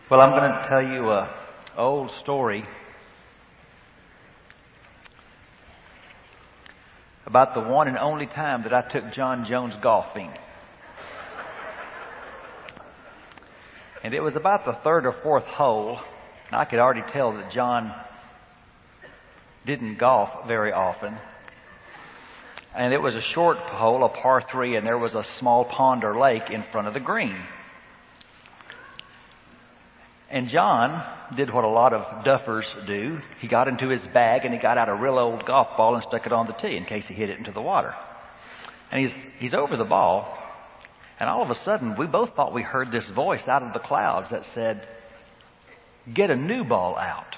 Well, I'm going to tell you an old story about the one and only time that I took John Jones golfing. And it was about the third or fourth hole. I could already tell that John didn't golf very often. And it was a short hole, a par 3, and there was a small pond or lake in front of the green. And John did what a lot of duffers do. He got into his bag and he got out a real old golf ball and stuck it on the tee in case he hit it into the water. And he's over the ball, and all of a sudden we both thought we heard this voice out of the clouds that said, "Get a new ball out."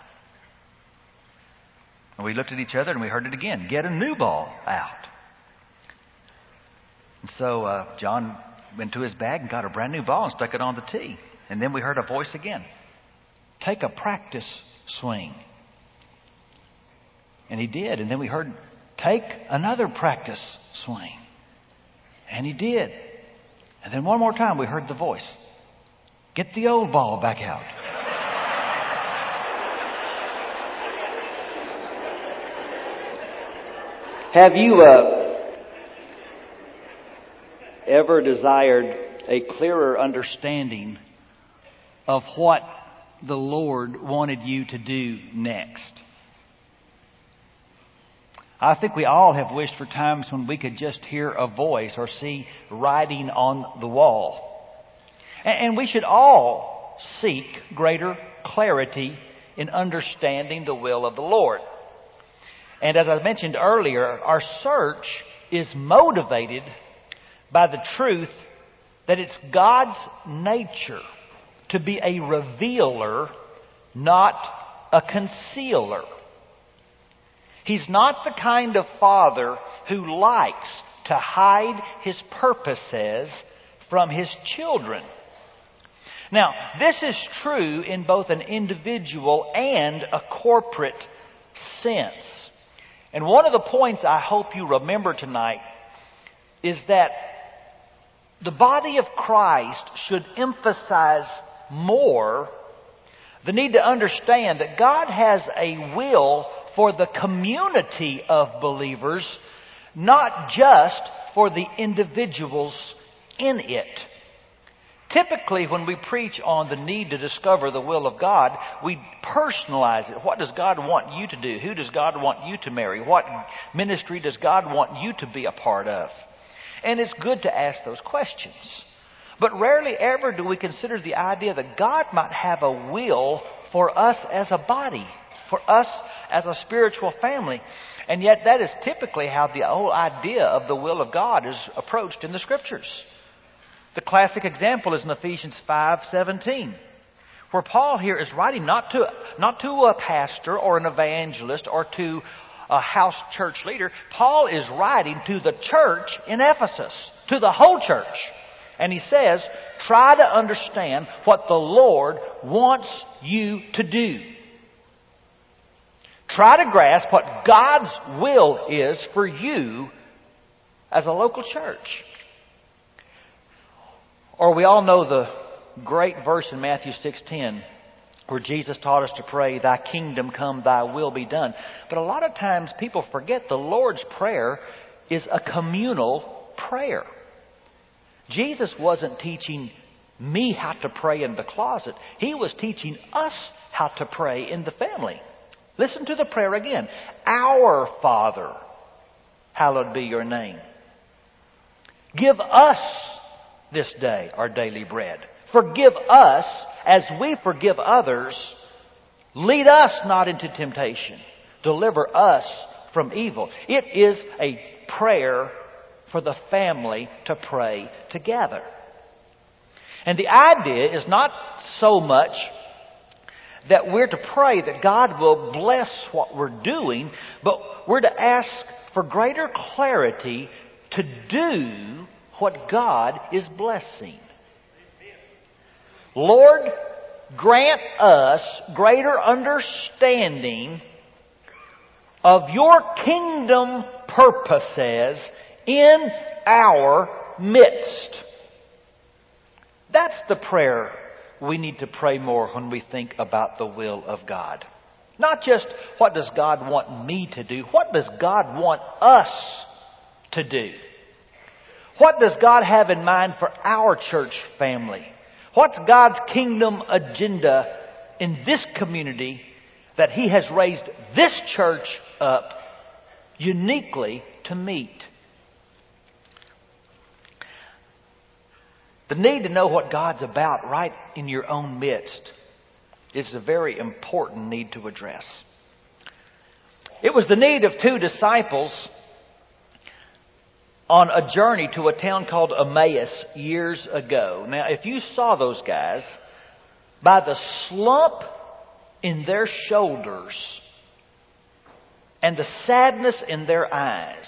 And we looked at each other and we heard it again, "Get a new ball out." And so John went to his bag and got a brand new ball and stuck it on the tee. And then we heard a voice again, "Take a practice swing." And he did. And then we heard, "Take another practice swing." And he did. And then one more time we heard the voice, "Get the old ball back out." Have you ever desired a clearer understanding of what the Lord wanted you to do next? I think we all have wished for times when we could just hear a voice or see writing on the wall. And we should all seek greater clarity in understanding the will of the Lord. And as I mentioned earlier, our search is motivated by the truth that it's God's nature to be a revealer, not a concealer. He's not the kind of father who likes to hide his purposes from his children. Now, this is true in both an individual and a corporate sense. And one of the points I hope you remember tonight is that the body of Christ should emphasize more the need to understand that God has a will for the community of believers, not just for the individuals in it. Typically, when we preach on the need to discover the will of God, we personalize it. What does God want you to do? Who does God want you to marry? What ministry does God want you to be a part of? And it's good to ask those questions. But rarely ever do we consider the idea that God might have a will for us as a body, for us as a spiritual family. And yet that is typically how the whole idea of the will of God is approached in the Scriptures. The classic example is in Ephesians 5:17, where Paul here is writing not to a pastor or an evangelist or to a house church leader. Paul is writing to the church in Ephesus, to the whole church. And he says, try to understand what the Lord wants you to do. Try to grasp what God's will is for you as a local church. Or we all know the great verse in Matthew 6:10 where Jesus taught us to pray, "Thy kingdom come, thy will be done." But a lot of times people forget the Lord's Prayer is a communal prayer. Jesus wasn't teaching me how to pray in the closet. He was teaching us how to pray in the family. Listen to the prayer again. "Our Father, hallowed be your name. Give us this day our daily bread. Forgive us as we forgive others. Lead us not into temptation. Deliver us from evil." It is a prayer for the family to pray together. And the idea is not so much that we're to pray that God will bless what we're doing, but we're to ask for greater clarity to do what God is blessing. Lord, grant us greater understanding of your kingdom purposes in our midst. That's the prayer we need to pray more when we think about the will of God. Not just, what does God want me to do? What does God want us to do? What does God have in mind for our church family? What's God's kingdom agenda in this community that He has raised this church up uniquely to meet? The need to know what God's about right in your own midst is a very important need to address. It was the need of two disciples on a journey to a town called Emmaus years ago. Now, if you saw those guys, by the slump in their shoulders and the sadness in their eyes,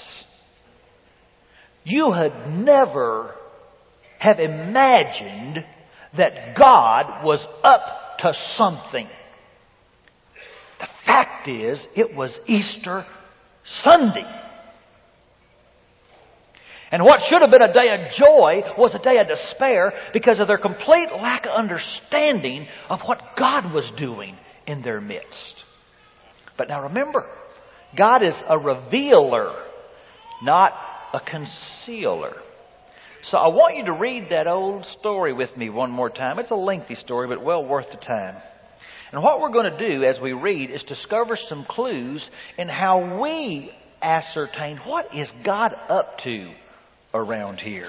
you had never have imagined that God was up to something. The fact is, it was Easter Sunday. And what should have been a day of joy was a day of despair because of their complete lack of understanding of what God was doing in their midst. But now remember, God is a revealer, not a concealer. So I want you to read that old story with me one more time. It's a lengthy story, but well worth the time. And what we're going to do as we read is discover some clues in how we ascertain what is God up to around here.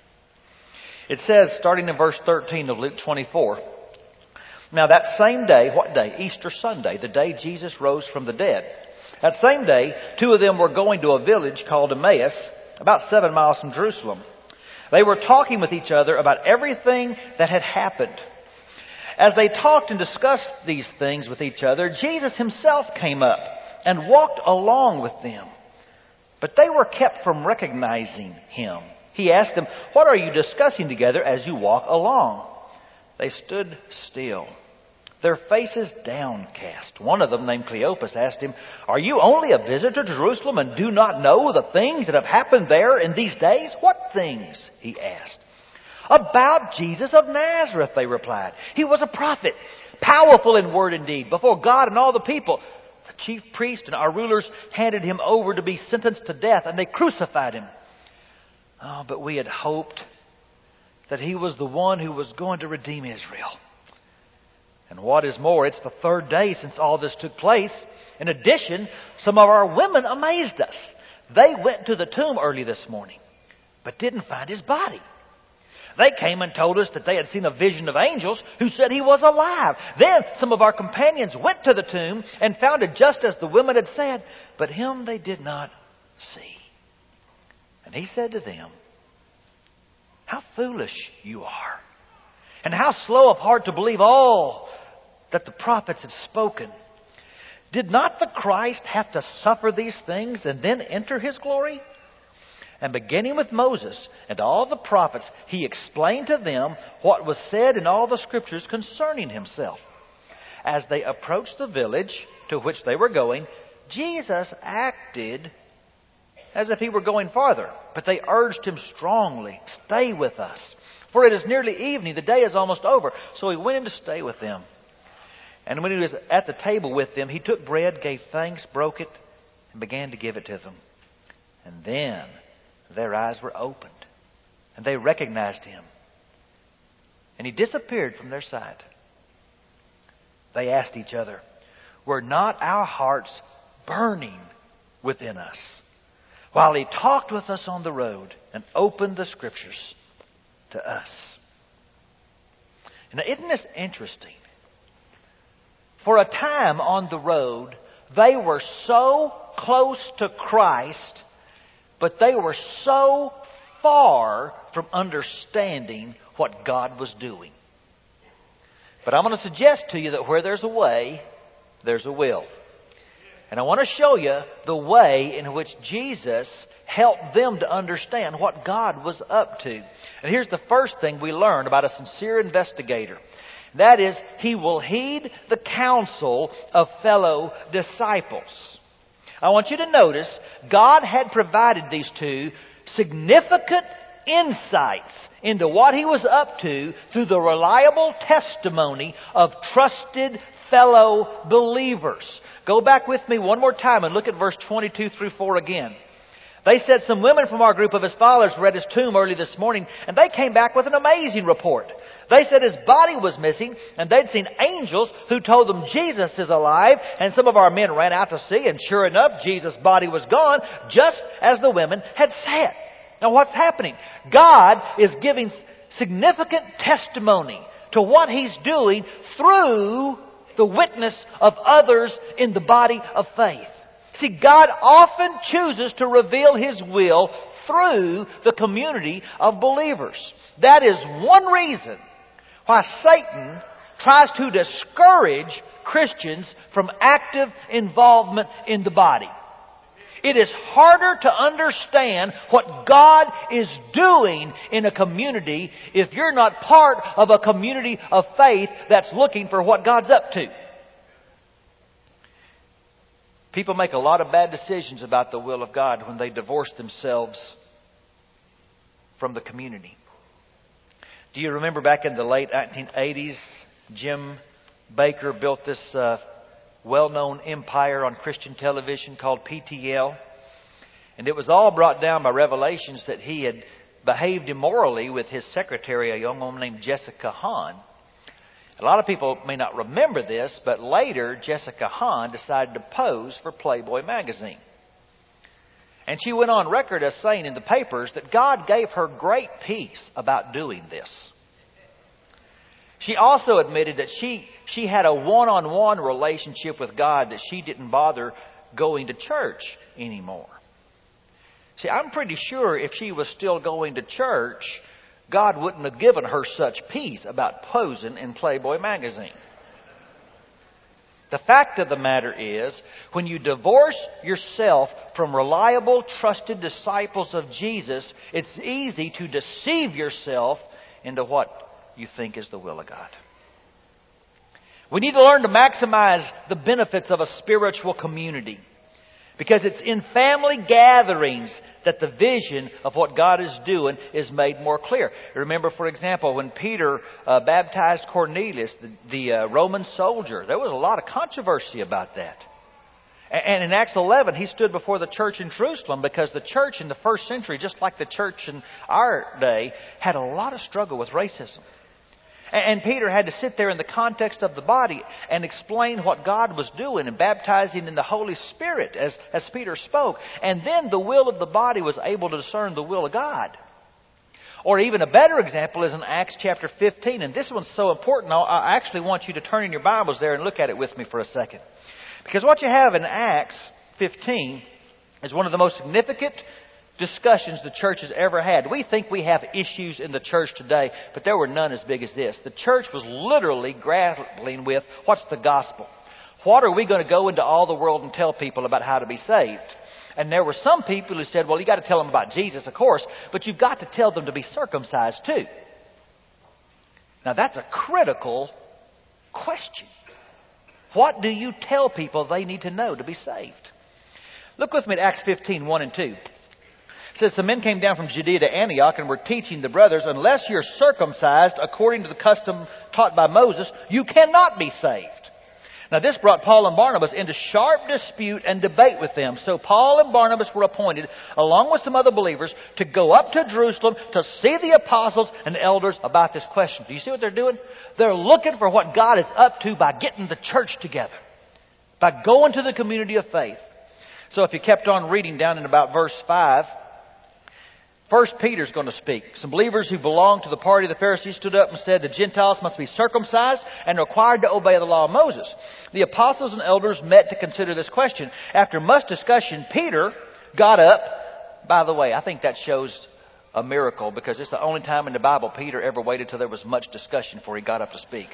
It says, starting in verse 13 of Luke 24, "Now that same day," what day? Easter Sunday, the day Jesus rose from the dead. "That same day, two of them were going to a village called Emmaus, about 7 miles from Jerusalem. They were talking with each other about everything that had happened. As they talked and discussed these things with each other, Jesus Himself came up and walked along with them. But they were kept from recognizing Him. He asked them, 'What are you discussing together as you walk along?' They stood still, their faces downcast. One of them, named Cleopas, asked Him, 'Are you only a visitor to Jerusalem and do not know the things that have happened there in these days?' 'What things?' he asked. 'About Jesus of Nazareth,' they replied. 'He was a prophet, powerful in word and deed before God and all the people. The chief priest and our rulers handed Him over to be sentenced to death, and they crucified Him. Oh, but we had hoped that He was the one who was going to redeem Israel. And what is more, it's the third day since all this took place. In addition, some of our women amazed us. They went to the tomb early this morning, but didn't find His body. They came and told us that they had seen a vision of angels who said He was alive. Then some of our companions went to the tomb and found it just as the women had said, but Him they did not see.' And He said to them, 'How foolish you are, and how slow of heart to believe all that the prophets have spoken. Did not the Christ have to suffer these things and then enter His glory?' And beginning with Moses and all the prophets, He explained to them what was said in all the Scriptures concerning Himself. As they approached the village to which they were going, Jesus acted as if He were going farther. But they urged Him strongly, 'Stay with us, for it is nearly evening. The day is almost over.' So He went in to stay with them. And when He was at the table with them, He took bread, gave thanks, broke it, and began to give it to them. And then their eyes were opened, and they recognized Him. And He disappeared from their sight. They asked each other, 'Were not our hearts burning within us while He talked with us on the road and opened the Scriptures to us?'" Now, isn't this interesting? For a time on the road, they were so close to Christ, but they were so far from understanding what God was doing. But I'm going to suggest to you that where there's a way, there's a will. And I want to show you the way in which Jesus helped them to understand what God was up to. And here's the first thing we learn about a sincere investigator. That is, he will heed the counsel of fellow disciples. I want you to notice God had provided these two significant insights into what he was up to through the reliable testimony of trusted fellow believers. Go back with me one more time and look at verse 22 through 4 again. They said, some women from our group of his followers were at his tomb early this morning, and they came back with an amazing report. They said his body was missing, and they'd seen angels who told them Jesus is alive, and some of our men ran out to see, and sure enough, Jesus' body was gone, just as the women had said. Now what's happening? God is giving significant testimony to what He's doing through the witness of others in the body of faith. See, God often chooses to reveal His will through the community of believers. That is one reason why Satan tries to discourage Christians from active involvement in the body. It is harder to understand what God is doing in a community if you're not part of a community of faith that's looking for what God's up to. People make a lot of bad decisions about the will of God when they divorce themselves from the community. Do you remember back in the late 1980s, Jim Bakker built this well-known empire on Christian television called PTL? And it was all brought down by revelations that he had behaved immorally with his secretary, a young woman named Jessica Hahn. A lot of people may not remember this, but later Jessica Hahn decided to pose for Playboy magazine. And she went on record as saying in the papers that God gave her great peace about doing this. She also admitted that she had a one-on-one relationship with God, that she didn't bother going to church anymore. See, I'm pretty sure if she was still going to church, God wouldn't have given her such peace about posing in Playboy magazine. The fact of the matter is, when you divorce yourself from reliable, trusted disciples of Jesus, it's easy to deceive yourself into what you think is the will of God. We need to learn to maximize the benefits of a spiritual community, because it's in family gatherings that the vision of what God is doing is made more clear. Remember, for example, when Peter baptized Cornelius, the Roman soldier, there was a lot of controversy about that. And in Acts 11, he stood before the church in Jerusalem, because the church in the first century, just like the church in our day, had a lot of struggle with racism. And Peter had to sit there in the context of the body and explain what God was doing and baptizing in the Holy Spirit as Peter spoke. And then the will of the body was able to discern the will of God. Or even a better example is in Acts chapter 15. And this one's so important, I actually want you to turn in your Bibles there and look at it with me for a second. Because what you have in Acts 15 is one of the most significant discussions the church has ever had. We think we have issues in the church today, but there were none as big as this. The church was literally grappling with, what's the gospel? What are we going to go into all the world and tell people about how to be saved? And there were some people who said, well, you got to tell them about Jesus, of course, but you've got to tell them to be circumcised too. Now that's a critical question. What do you tell people they need to know to be saved? Look with me at Acts 15, 1 and 2. It says, some men came down from Judea to Antioch and were teaching the brothers, unless you're circumcised according to the custom taught by Moses, you cannot be saved. Now this brought Paul and Barnabas into sharp dispute and debate with them. So Paul and Barnabas were appointed, along with some other believers, to go up to Jerusalem to see the apostles and elders about this question. Do you see what they're doing? They're looking for what God is up to by getting the church together, by going to the community of faith. So if you kept on reading down in about verse 5, First Peter's going to speak. Some believers who belonged to the party of the Pharisees stood up and said the Gentiles must be circumcised and required to obey the law of Moses. The apostles and elders met to consider this question. After much discussion, Peter got up. By the way, I think that shows a miracle, because it's the only time in the Bible Peter ever waited till there was much discussion before he got up to speak.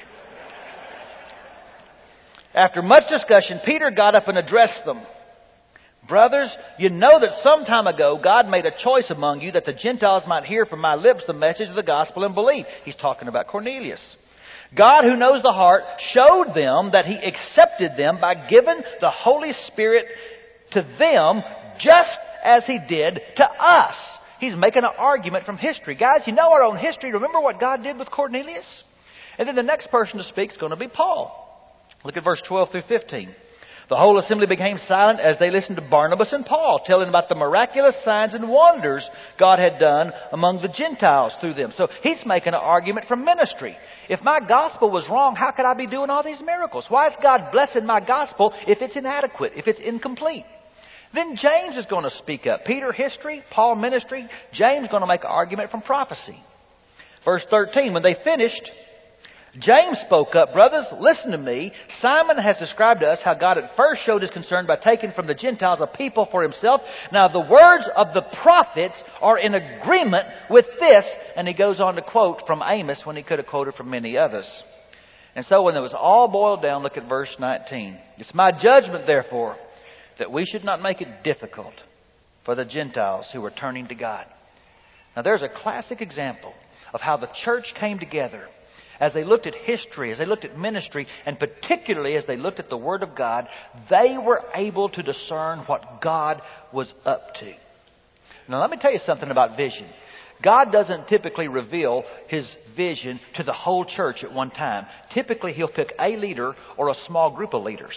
After much discussion, Peter got up and addressed them. Brothers, you know that some time ago God made a choice among you that the Gentiles might hear from my lips the message of the gospel and believe. He's talking about Cornelius. God, who knows the heart, showed them that He accepted them by giving the Holy Spirit to them just as He did to us. He's making an argument from history. Guys, you know our own history. Remember what God did with Cornelius? And then the next person to speak is going to be Paul. Look at verse 12 through 15. The whole assembly became silent as they listened to Barnabas and Paul, telling about the miraculous signs and wonders God had done among the Gentiles through them. So he's making an argument from ministry. If my gospel was wrong, how could I be doing all these miracles? Why is God blessing my gospel if it's inadequate, if it's incomplete? Then James is going to speak up. Peter, history. Paul, ministry. James going to make an argument from prophecy. Verse 13, when they finished, James spoke up, brothers, listen to me. Simon has described to us how God at first showed his concern by taking from the Gentiles a people for himself. Now the words of the prophets are in agreement with this. And he goes on to quote from Amos when he could have quoted from many others. And so when it was all boiled down, look at verse 19. It's my judgment, therefore, that we should not make it difficult for the Gentiles who are turning to God. Now there's a classic example of how the church came together as they looked at history, as they looked at ministry, and particularly as they looked at the Word of God. They were able to discern what God was up to. Now let me tell you something about vision. God doesn't typically reveal His vision to the whole church at one time. Typically He'll pick a leader or a small group of leaders.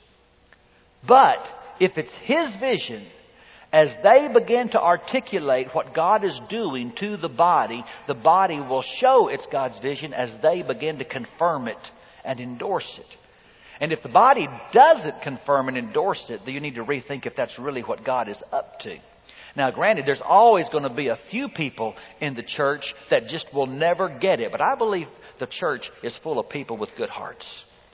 But if it's His vision, as they begin to articulate what God is doing to the body will show it's God's vision as they begin to confirm it and endorse it. And if the body doesn't confirm and endorse it, then you need to rethink if that's really what God is up to. Now, granted, there's always going to be a few people in the church that just will never get it. But I believe the church is full of people with good hearts.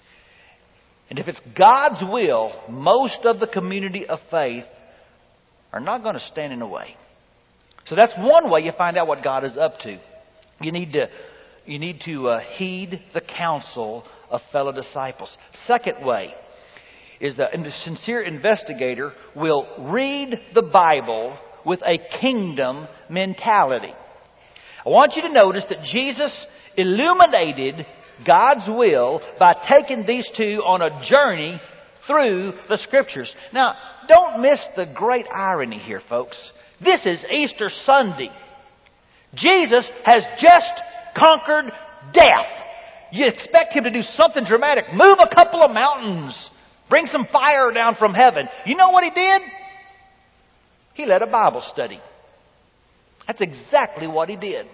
And if it's God's will, most of the community of faith are not going to stand in the way. So that's one way you find out what God is up to. You need to heed the counsel of fellow disciples. Second way is that a sincere investigator will read the Bible with a kingdom mentality. I want you to notice that Jesus illuminated God's will by taking these two on a journey through the Scriptures. Now, don't miss the great irony here, folks. This is Easter Sunday. Jesus has just conquered death. You expect Him to do something dramatic. Move a couple of mountains. Bring some fire down from heaven. You know what He did? He led a Bible study. That's exactly what He did.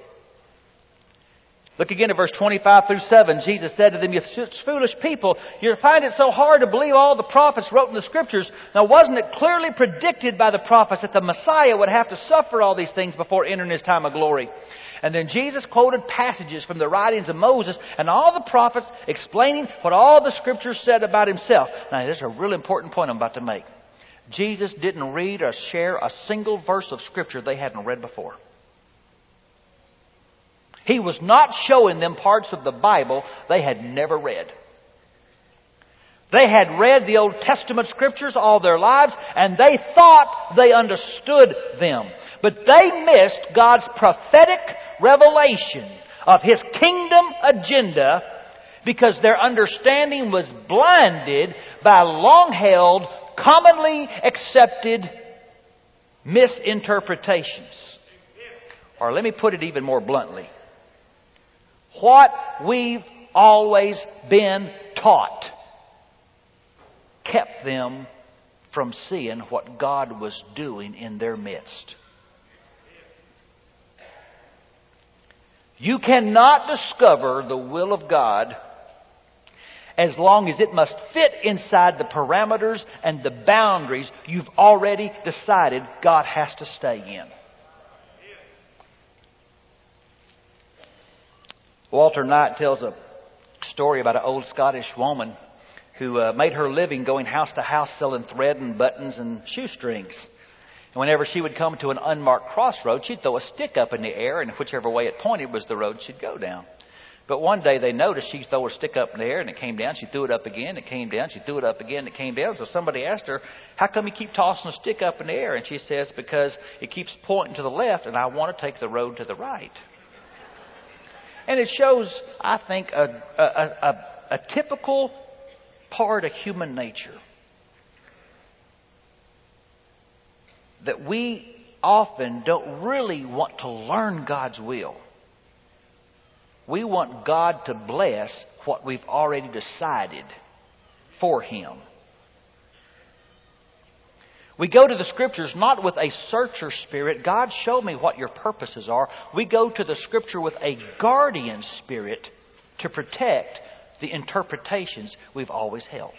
Look again at verse 25 through 7. Jesus said to them, "You foolish people, you find it so hard to believe all the prophets wrote in the Scriptures. Now wasn't it clearly predicted by the prophets that the Messiah would have to suffer all these things before entering His time of glory?" And then Jesus quoted passages from the writings of Moses and all the prophets explaining what all the Scriptures said about Himself. Now this is a real important point I'm about to make. Jesus didn't read or share a single verse of Scripture they hadn't read before. He was not showing them parts of the Bible they had never read. They had read the Old Testament Scriptures all their lives, and they thought they understood them. But they missed God's prophetic revelation of His kingdom agenda because their understanding was blinded by long-held, commonly accepted misinterpretations. Or let me put it even more bluntly. What we've always been taught kept them from seeing what God was doing in their midst. You cannot discover the will of God as long as it must fit inside the parameters and the boundaries you've already decided God has to stay in. Walter Knight tells a story about an old Scottish woman who made her living going house to house selling thread and buttons and shoestrings. And whenever she would come to an unmarked crossroad, she'd throw a stick up in the air, and whichever way it pointed was the road she'd go down. But one day they noticed she'd throw her stick up in the air and it came down. She threw it up again, it came down. She threw it up again, it came down. So somebody asked her, "How come you keep tossing a stick up in the air?" And she says, "Because it keeps pointing to the left and I want to take the road to the right." And it shows, I think, a typical part of human nature. That we often don't really want to learn God's will. We want God to bless what we've already decided for Him. We go to the Scriptures not with a searcher spirit, God, show me what your purposes are. We go to the Scripture with a guardian spirit to protect the interpretations we've always held.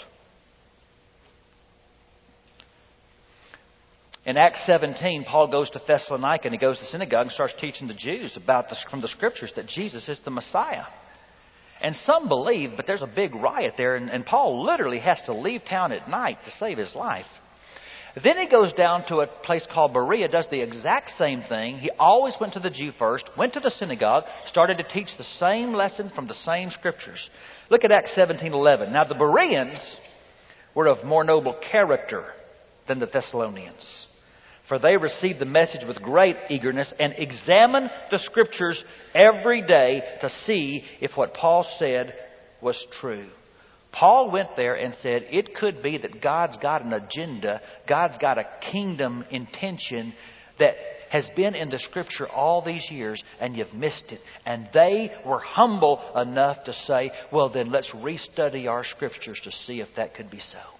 In Acts 17, Paul goes to Thessalonica and he goes to the synagogue and starts teaching the Jews from the Scriptures that Jesus is the Messiah. And some believe, but there's a big riot there, and Paul literally has to leave town at night to save his life. Then he goes down to a place called Berea, does the exact same thing. He always went to the Jew first, went to the synagogue, started to teach the same lesson from the same Scriptures. Look at Acts 17:11. Now the Bereans were of more noble character than the Thessalonians, for they received the message with great eagerness and examined the Scriptures every day to see if what Paul said was true. Paul went there and said, it could be that God's got an agenda, God's got a kingdom intention that has been in the Scripture all these years, and you've missed it. And they were humble enough to say, well then let's restudy our Scriptures to see if that could be so.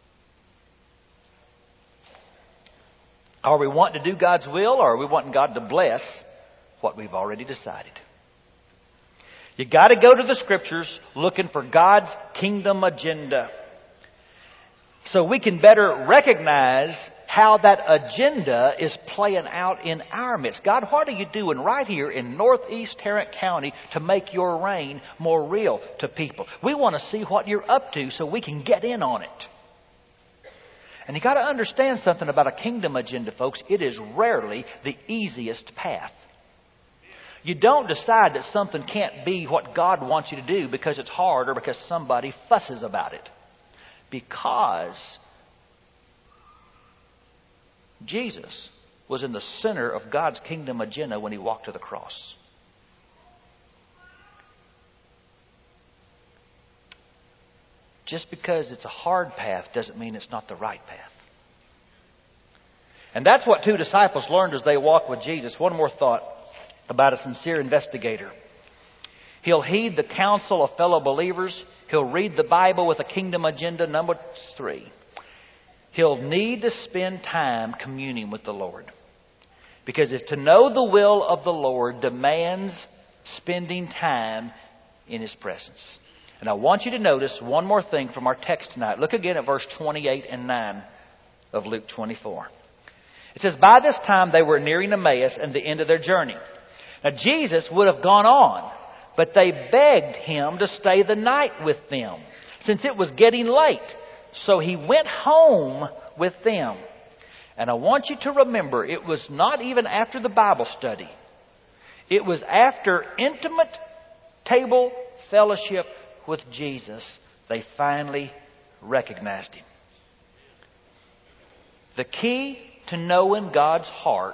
Are we wanting to do God's will, or are we wanting God to bless what we've already decided? You got to go to the Scriptures looking for God's kingdom agenda, so we can better recognize how that agenda is playing out in our midst. God, what are you doing right here in northeast Tarrant County to make your reign more real to people? We want to see what you're up to so we can get in on it. And you got to understand something about a kingdom agenda, folks. It is rarely the easiest path. You don't decide that something can't be what God wants you to do because it's hard or because somebody fusses about it. Because Jesus was in the center of God's kingdom agenda when He walked to the cross. Just because it's a hard path doesn't mean it's not the right path. And that's what two disciples learned as they walked with Jesus. One more thought about a sincere investigator. He'll heed the counsel of fellow believers. He'll read the Bible with a kingdom agenda. Number 3, he'll need to spend time communing with the Lord. Because if to know the will of the Lord demands spending time in His presence. And I want you to notice one more thing from our text tonight. Look again at verse 28 and 9 of Luke 24. It says, by this time they were nearing Emmaus and the end of their journey. Now Jesus would have gone on, but they begged Him to stay the night with them, since it was getting late. So He went home with them. And I want you to remember, it was not even after the Bible study. It was after intimate table fellowship with Jesus, they finally recognized Him. The key to knowing God's heart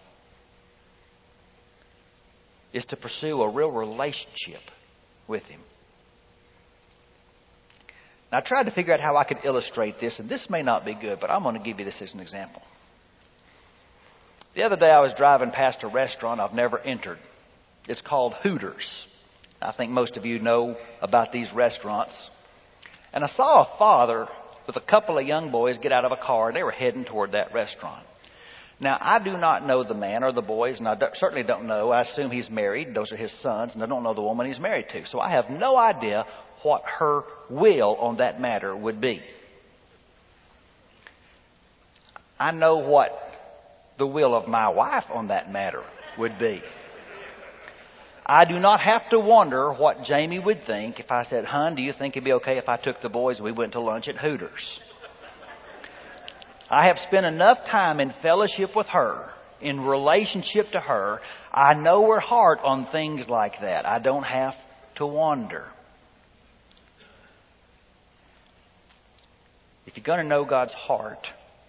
is to pursue a real relationship with Him. Now, I tried to figure out how I could illustrate this, and this may not be good, but I'm going to give you this as an example. The other day I was driving past a restaurant I've never entered. It's called Hooters. I think most of you know about these restaurants. And I saw a father with a couple of young boys get out of a car, and they were heading toward that restaurant. Now, I do not know the man or the boys, and I certainly don't know. I assume he's married. Those are his sons, and I don't know the woman he's married to. So I have no idea what her will on that matter would be. I know what the will of my wife on that matter would be. I do not have to wonder what Jamie would think if I said, hon, do you think it'd be okay if I took the boys and we went to lunch at Hooters? I have spent enough time in fellowship with her, in relationship to her. I know her heart on things like that. I don't have to wonder. If you're going to know God's heart,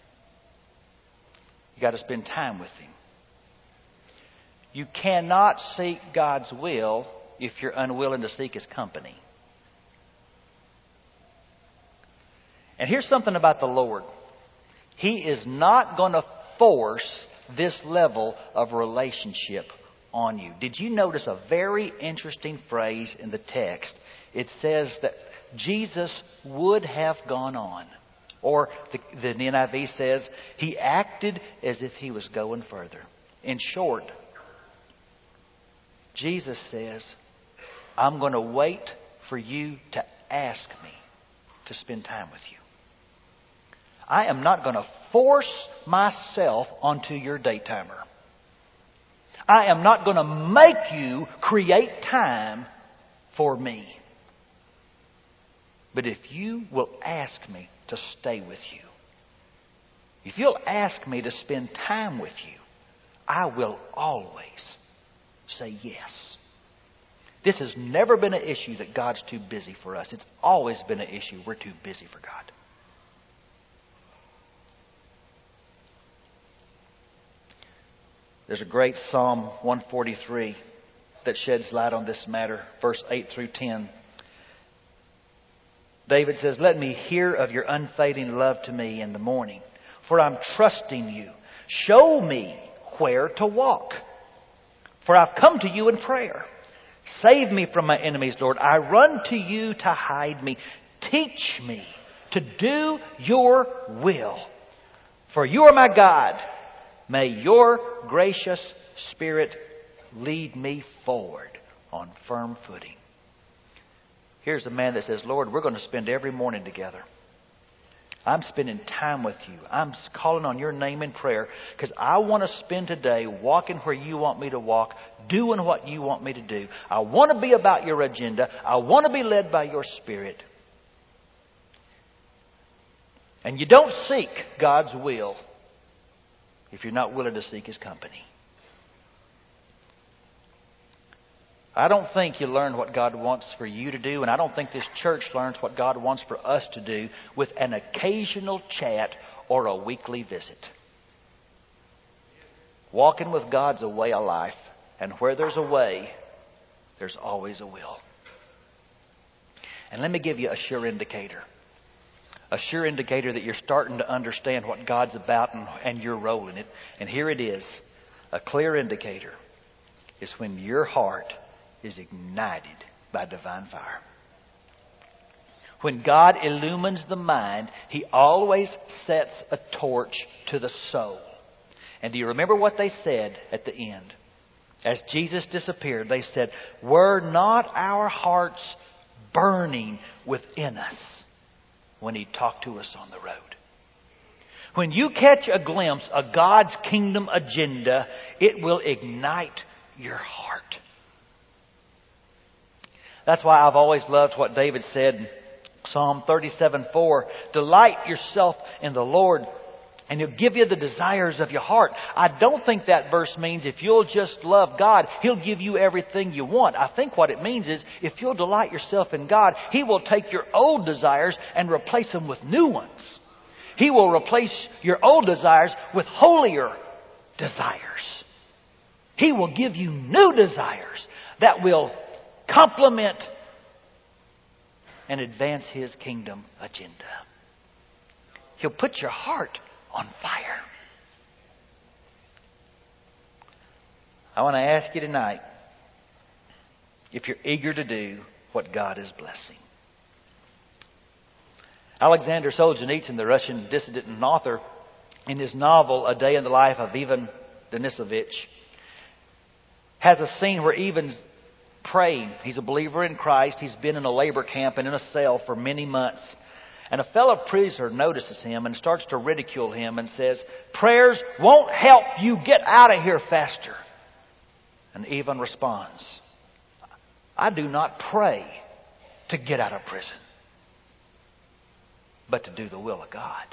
you got to spend time with Him. You cannot seek God's will if you're unwilling to seek His company. And here's something about the Lord. He is not going to force this level of relationship on you. Did you notice a very interesting phrase in the text? It says that Jesus would have gone on. Or the NIV says, He acted as if He was going further. In short, Jesus says, I'm going to wait for you to ask me to spend time with you. I am not going to force myself onto your date timer. I am not going to make you create time for me. But if you will ask me to stay with you, if you'll ask me to spend time with you, I will always say yes. This has never been an issue that God's too busy for us. It's always been an issue we're too busy for God. There's a great Psalm 143 that sheds light on this matter, verse 8 through 10. David says, let me hear of your unfading love to me in the morning, for I'm trusting you. Show me where to walk, for I've come to you in prayer. Save me from my enemies, Lord. I run to you to hide me. Teach me to do your will, for you are my God. May your gracious Spirit lead me forward on firm footing. Here's a man that says, Lord, we're going to spend every morning together. I'm spending time with you. I'm calling on your name in prayer because I want to spend today walking where you want me to walk, doing what you want me to do. I want to be about your agenda. I want to be led by your Spirit. And you don't seek God's will if you're not willing to seek His company. I don't think you learn what God wants for you to do, and I don't think this church learns what God wants for us to do with an occasional chat or a weekly visit. Walking with God's a way of life, and where there's a way, there's always a will. And let me give you a sure indicator. A sure indicator that you're starting to understand what God's about and your role in it. And here it is. A clear indicator is when your heart is ignited by divine fire. When God illumines the mind, He always sets a torch to the soul. And do you remember what they said at the end? As Jesus disappeared, they said, were not our hearts burning within us when He talked to us on the road? When you catch a glimpse of God's kingdom agenda, it will ignite your heart. That's why I've always loved what David said in Psalm 37:4. Delight yourself in the Lord, and He'll give you the desires of your heart. I don't think that verse means if you'll just love God, He'll give you everything you want. I think what it means is if you'll delight yourself in God, He will take your old desires and replace them with new ones. He will replace your old desires with holier desires. He will give you new desires that will complement and advance His kingdom agenda. He'll put your heart on fire. I want to ask you tonight if you're eager to do what God is blessing. Alexander Solzhenitsyn, the Russian dissident and author, in his novel A Day in the Life of Ivan Denisovich, has a scene where Ivan's praying. He's a believer in Christ. He's been in a labor camp and in a cell for many months. And a fellow prisoner notices him and starts to ridicule him and says, prayers won't help you get out of here faster. And Ivan responds, I do not pray to get out of prison, but to do the will of God.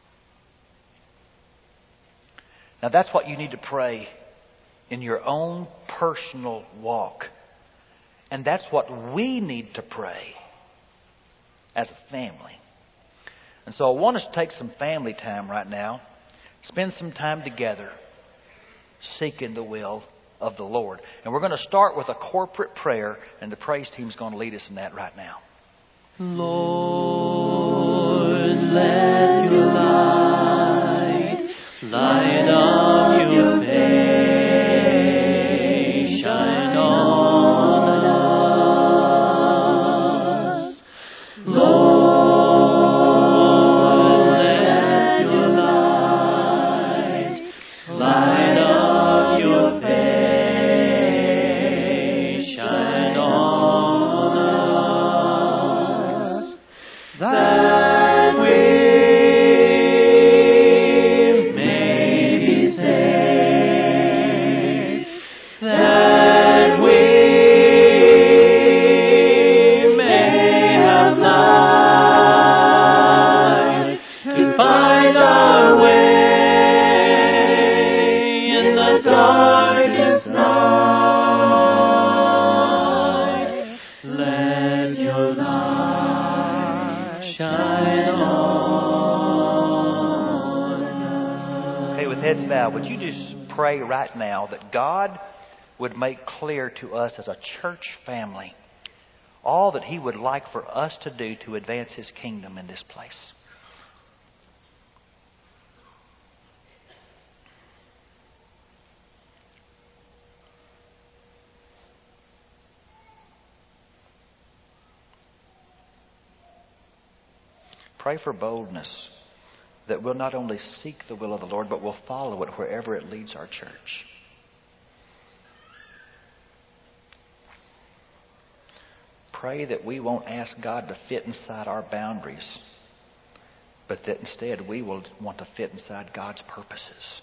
Now that's what you need to pray in your own personal walk. And that's what we need to pray as a family. And so I want us to take some family time right now. Spend some time together seeking the will of the Lord. And we're going to start with a corporate prayer, and the praise team's going to lead us in that right now. Lord, let your light of your that we may be saved, that we may have life to find our way in the darkest night. Let your light shine on us. Okay, with heads bowed, would you just pray right now that God would make clear to us as a church family all that He would like for us to do to advance His kingdom in this place. Pray for boldness, that we'll not only seek the will of the Lord, but we'll follow it wherever it leads our church. Pray that we won't ask God to fit inside our boundaries, but that instead we will want to fit inside God's purposes.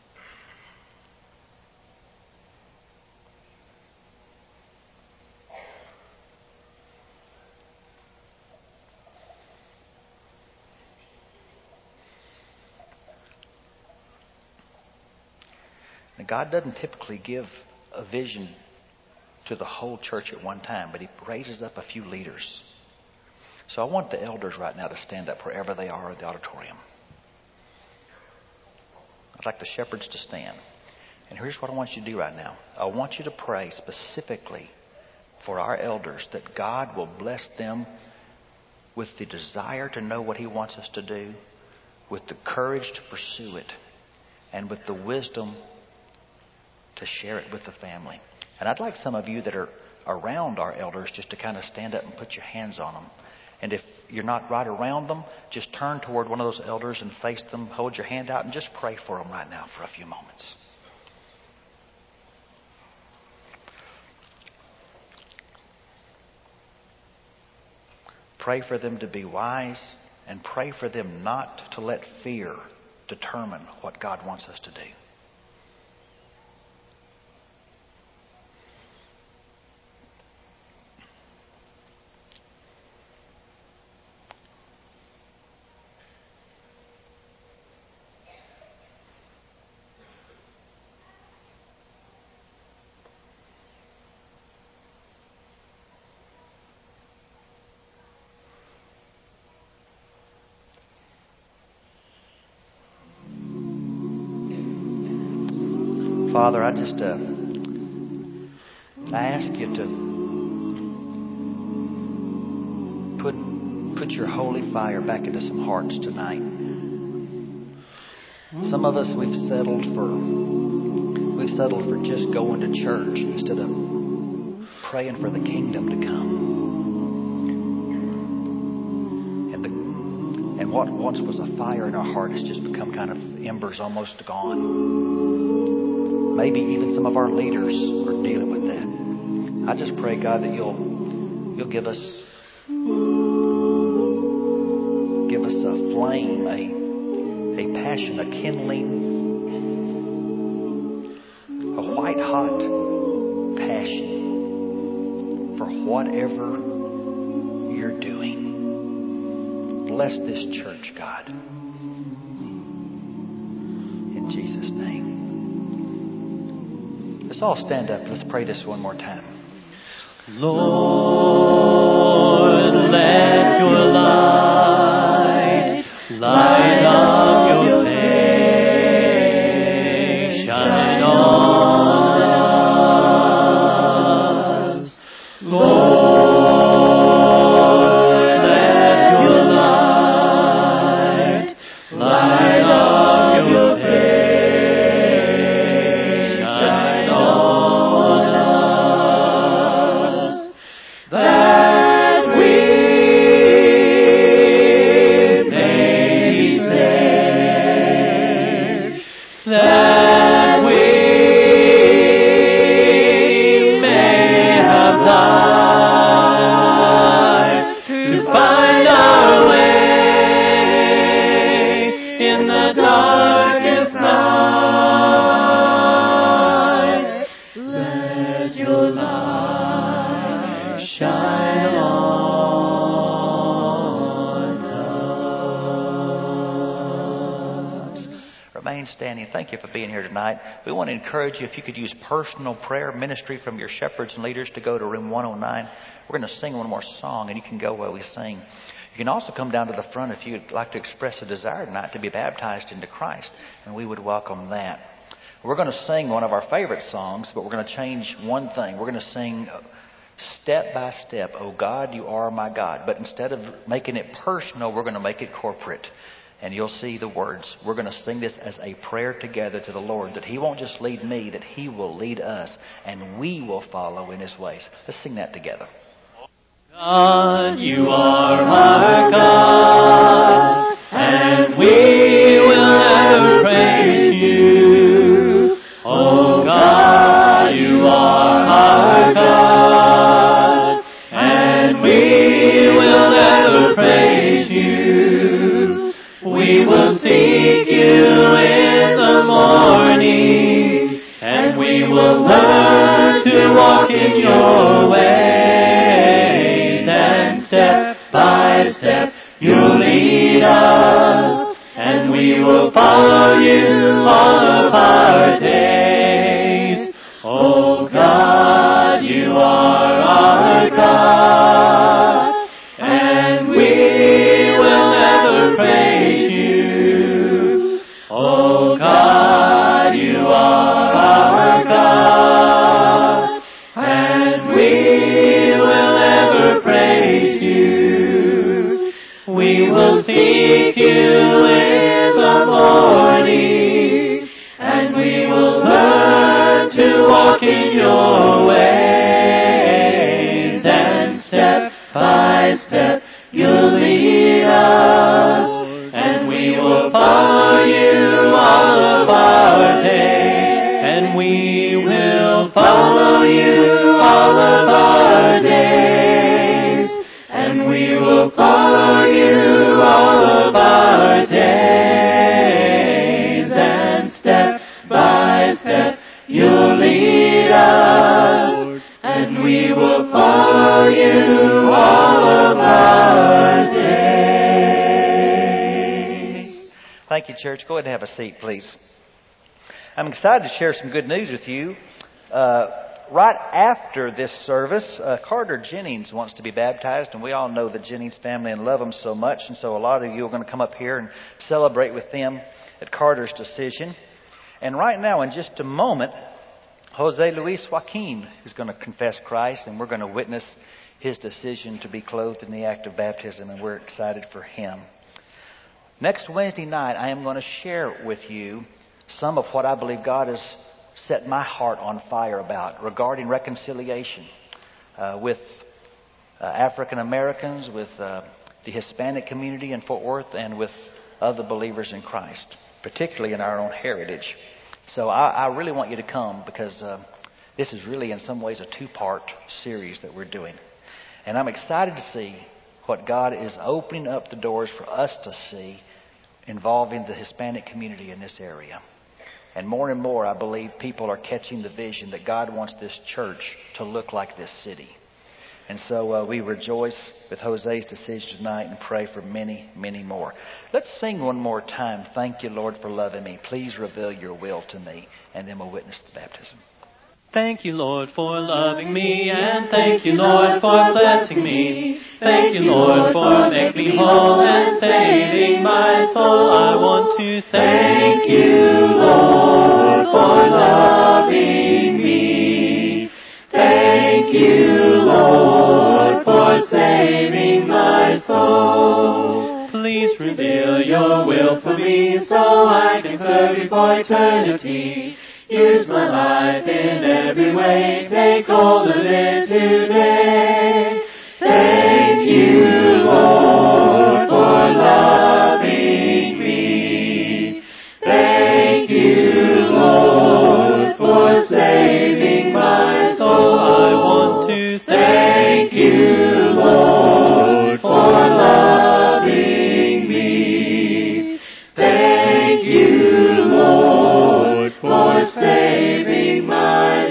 Now, God doesn't typically give a vision to the whole church at one time, but He raises up a few leaders. So I want the elders right now to stand up wherever they are in the auditorium. I'd like the shepherds to stand. And here's what I want you to do right now. I want you to pray specifically for our elders that God will bless them with the desire to know what He wants us to do, with the courage to pursue it, and with the wisdom to share it with the family. And I'd like some of you that are around our elders just to kind of stand up and put your hands on them. And if you're not right around them, just turn toward one of those elders and face them, hold your hand out, and just pray for them right now for a few moments. Pray for them to be wise, and pray for them not to let fear determine what God wants us to do. Father, I just I ask you to put your holy fire back into some hearts tonight. Some of us we've settled for just going to church instead of praying for the kingdom to come. And what once was a fire in our heart has just become kind of embers, almost gone. Maybe even some of our leaders are dealing with that. I just pray, God, that you'll give us a flame, a passion, a kindling, a white hot passion for whatever you're doing. Bless this church, God. In Jesus' name. Let's all stand up. Let's pray this one more time. Lord, let your light light up your face, shine on us. Lord, let your light light up your face, shine on us. remain standing. Thank you for being here tonight. We want to encourage you, if you could use personal prayer ministry from your shepherds and leaders, to go to room 109. We're going to sing one more song, and you can go while we sing. You can also come down to the front if you'd like to express a desire tonight to be baptized into Christ, and we would welcome that. We're going to sing one of our favorite songs, but we're going to change one thing. We're going to sing step by step, "Oh God, you are my God." But instead of making it personal, we're going to make it corporate. And you'll see the words. We're going to sing this as a prayer together to the Lord, that He won't just lead me, that He will lead us, and we will follow in His ways. Let's sing that together. God, you are our God, and we will ever praise you. Oh God, you are our God, and we will ever praise you. We will seek you in the morning, and we will learn to walk in your ways. And step by step, you'll lead us, and we will follow you all of our days. Oh God, you are our God, and we will never praise you. Oh God, you are our God, and we will ever praise you. We will seek you in the morning, and we will learn to walk in your ways. And step by step, you'll lead us, and we will follow you all of our days. And we will follow you all of our days. And we will follow you all of our days. And step by step, you'll lead us, and we will follow you all of our days. Thank you, church. Go ahead and have a seat, please. I'm excited to share some good news with you. Right after this service, Carter Jennings wants to be baptized, and we all know the Jennings family and love them so much, and so a lot of you are going to come up here and celebrate with them at Carter's decision. And right now, in just a moment, Jose Luis Joaquin is going to confess Christ, and we're going to witness his decision to be clothed in the act of baptism, and we're excited for him. Next Wednesday night, I am going to share with you some of what I believe God has set my heart on fire about regarding reconciliation with African Americans, with the Hispanic community in Fort Worth, and with other believers in Christ, particularly in our own heritage. So I really want you to come, because this is really in some ways a two-part series that we're doing. And I'm excited to see what God is opening up the doors for us to see involving the Hispanic community in this area. And more, I believe people are catching the vision that God wants this church to look like this city. And so we rejoice with Jose's decision tonight and pray for many, many more. Let's sing one more time, "Thank You, Lord, for loving me. Please reveal your will to me." And then we'll witness the baptism. Thank you, Lord, for loving me, and thank you, Lord, for blessing me. Thank you, Lord, for making me whole and saving my soul. I want to thank you, Lord, for loving me. Thank you, Lord, for saving my soul. Please reveal your will for me, so I can serve you for eternity. Use my life in every way, take hold of it today. Thank you, Lord, for loving me. Thank you, Lord, for saving my soul. I want to thank you, Lord, for loving me. Thank you, Lord, for saving my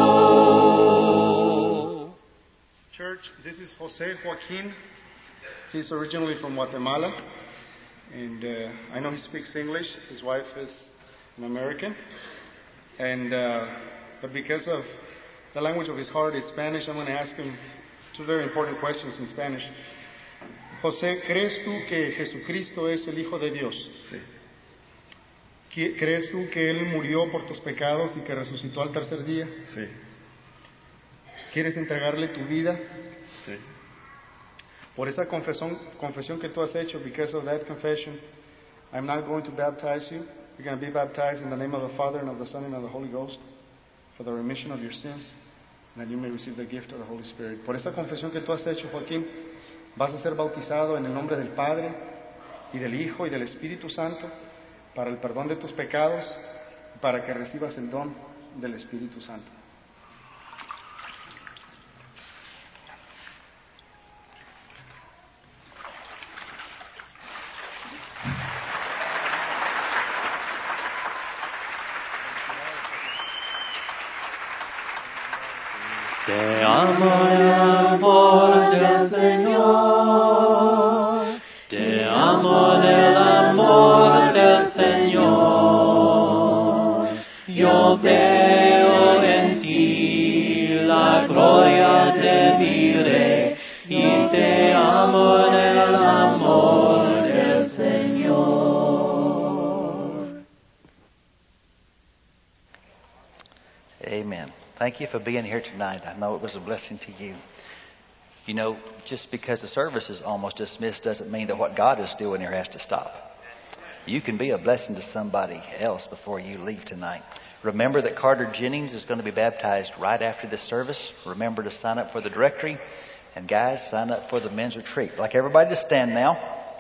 soul. Church, this is Jose Joaquin. He's originally from Guatemala, and I know he speaks English. His wife is an American. And but because of the language of his heart is Spanish, I'm going to ask him two very important questions in Spanish. José, ¿crees tú que Jesucristo es el Hijo de Dios? Sí. ¿Crees tú que Él murió por tus pecados y que resucitó al tercer día? Sí. ¿Quieres entregarle tu vida? Sí. Por esa confesión que tú has hecho, because of that confession, I'm not going to baptize you. You're going to be baptized in the name of the Father and of the Son and of the Holy Ghost for the remission of your sins, and that you may receive the gift of the Holy Spirit. Por esa confesión que tú has hecho, Joaquín, vas a ser bautizado en el nombre del Padre y del Hijo y del Espíritu Santo para el perdón de tus pecados y para que recibas el don del Espíritu Santo. Te amo el amor del Señor, te amo el amor del Señor. Yo veo en ti la gloria de mi Rey y te amo en el amor del Señor. Amen. Thank you for being here tonight. I know it was a blessing to you. You know, just because the service is almost dismissed doesn't mean that what God is doing here has to stop. You can be a blessing to somebody else before you leave tonight. Remember that Carter Jennings is going to be baptized right after this service. Remember to sign up for the directory. And guys, sign up for the men's retreat. I'd like everybody to stand now.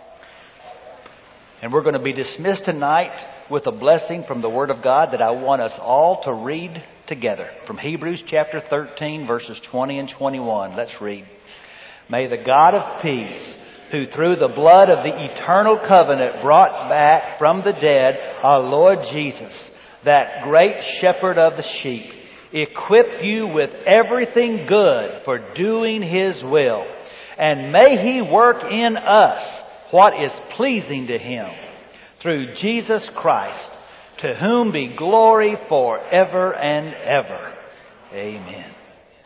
And we're going to be dismissed tonight with a blessing from the Word of God that I want us all to read together. From Hebrews chapter 13, verses 20 and 21. Let's read. May the God of peace, who through the blood of the eternal covenant brought back from the dead our Lord Jesus, that great shepherd of the sheep, equip you with everything good for doing His will. And may He work in us what is pleasing to Him, through Jesus Christ, to whom be glory forever and ever. Amen.